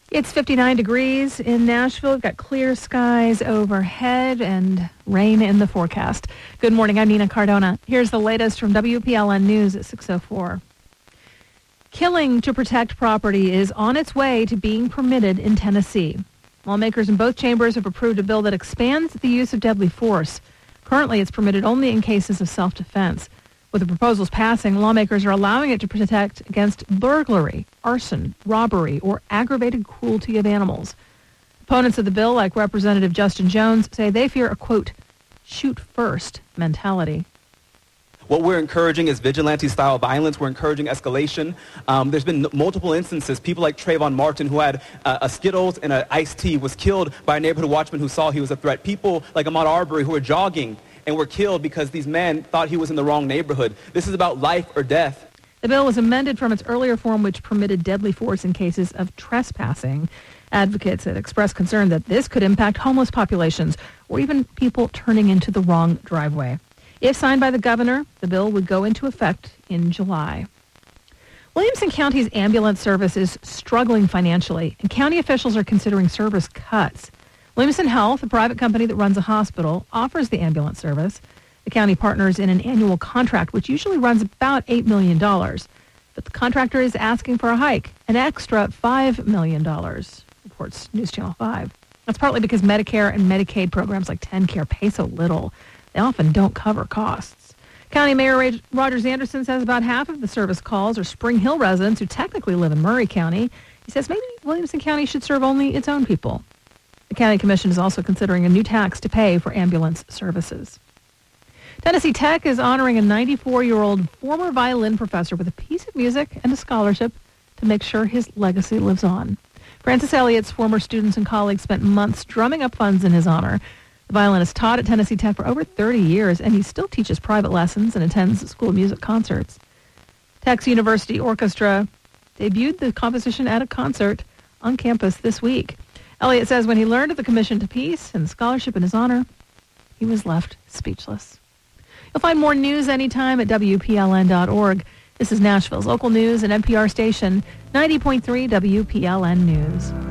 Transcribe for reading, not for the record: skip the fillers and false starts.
It's 59 degrees in Nashville. We've got clear skies overhead and rain in the forecast. Good morning. I'm Nina Cardona. Here's the latest from WPLN News at 6:04. Killing to protect property is on its way to being permitted in Tennessee. Lawmakers in both chambers have approved a bill that expands the use of deadly force. Currently, it's permitted only in cases of self-defense. With the proposals passing, lawmakers are allowing it to protect against burglary, arson, robbery, or aggravated cruelty of animals. Opponents of the bill, like Representative Justin Jones, say they fear a, quote, shoot-first mentality. What we're encouraging is vigilante-style violence. We're encouraging escalation. There's been multiple instances. People like Trayvon Martin, who had a Skittles and an iced tea, was killed by a neighborhood watchman who saw he was a threat. People like Ahmaud Arbery, who were jogging and were killed because these men thought he was in the wrong neighborhood. This is about life or death. The bill was amended from its earlier form, which permitted deadly force in cases of trespassing. Advocates had expressed concern that this could impact homeless populations or even people turning into the wrong driveway. If signed by the governor, the bill would go into effect in July. Williamson County's ambulance service is struggling financially, and county officials are considering service cuts. Williamson Health, a private company that runs a hospital, offers the ambulance service. The county partners in an annual contract, which usually runs about $8 million. But the contractor is asking for a hike, an extra $5 million, reports News Channel 5. That's partly because Medicare and Medicaid programs like TennCare pay so little. They often don't cover costs. County Mayor Rogers Anderson says about half of the service calls are Spring Hill residents who technically live in Murray County. He says maybe Williamson County should serve only its own people. The county commission is also considering a new tax to pay for ambulance services. Tennessee Tech is honoring a 94-year-old former violin professor with a piece of music and a scholarship to make sure his legacy lives on. Francis Elliott's former students and colleagues spent months drumming up funds in his honor. The violinist taught at Tennessee Tech for over 30 years, and he still teaches private lessons and attends school music concerts. Tech's University Orchestra debuted the composition at a concert on campus this week. Elliott says when he learned of the commission to piece and the scholarship in his honor, he was left speechless. You'll find more news anytime at WPLN.org. This is Nashville's local news and NPR station, 90.3 WPLN News.